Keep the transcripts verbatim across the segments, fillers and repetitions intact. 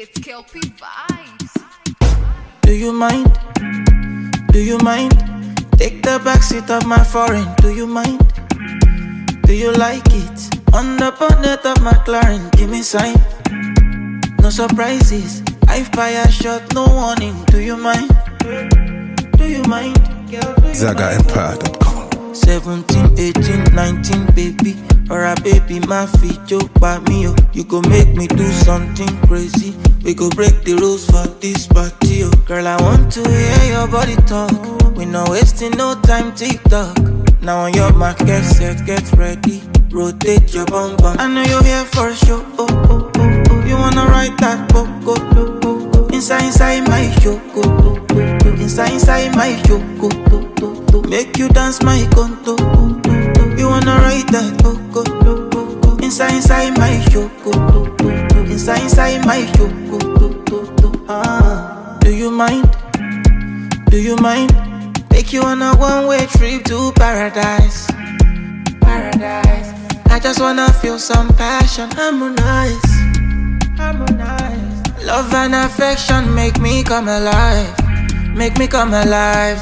It's Kelpie Vibes. Do you mind? Do you mind? Take the backseat of my foreign. Do you mind? Do you like it? On the bonnet of my McLaren, give me sign. No surprises. I fire shot, no warning. Do you mind? Do you mind? Zaga Empire dot com. seventeen, eighteen, nineteen, baby. Or a baby, my feet joke by me, oh. You go make me do something crazy. We go break the rules for this party, oh. Girl, I want to hear your body talk. We no wasting no time, TikTok. Now on your mark, get set, get ready. Rotate your bum bum. I know you're here for sure, oh, oh, oh, oh. You wanna ride that boat, go, go, go, go. Inside, inside my show, go, go, go, go. Inside, inside my show, go, go, go, go. Make you dance my conto, go, go, go. You wanna ride that boat, go, go, go, go. Inside, inside my show, go, go, go, go. Inside, inside my show, go, go, go, go. Ah, do you mind? Do you mind? Take you on a one-way trip to paradise. Paradise. I just wanna feel some passion. Harmonize. Harmonize. Love and affection make me come alive. Make me come alive.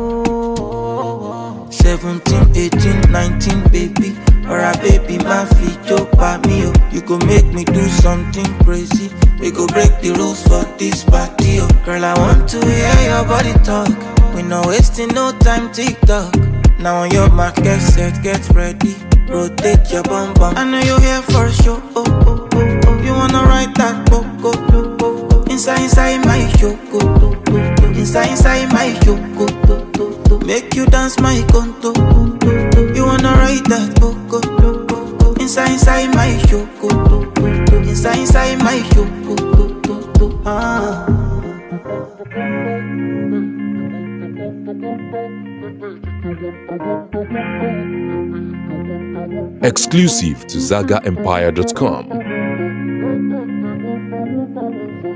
seventeen, eighteen, nineteen, baby. Or a baby, my feet joke by me, oh. You go make me do something crazy. We go break the rules for this party, oh. Girl, I want to hear your body talk. We no wasting no time, TikTok. Now on your mark, get set, get ready. Rotate your bum bum. I know you're here for sure, oh, oh, oh, oh. You wanna ride that boat, go, go, go, go. Inside, inside my show, go, go, go, go. Inside, inside my show, go, go, go, go. Make you dance my conto, go, go, go. You wanna ride that boat, go, go, go, go. Inside, inside my show, go, go, go, go. Inside, inside my show, go, go, go, go. Ah. Exclusive to Zaga Empire dot com.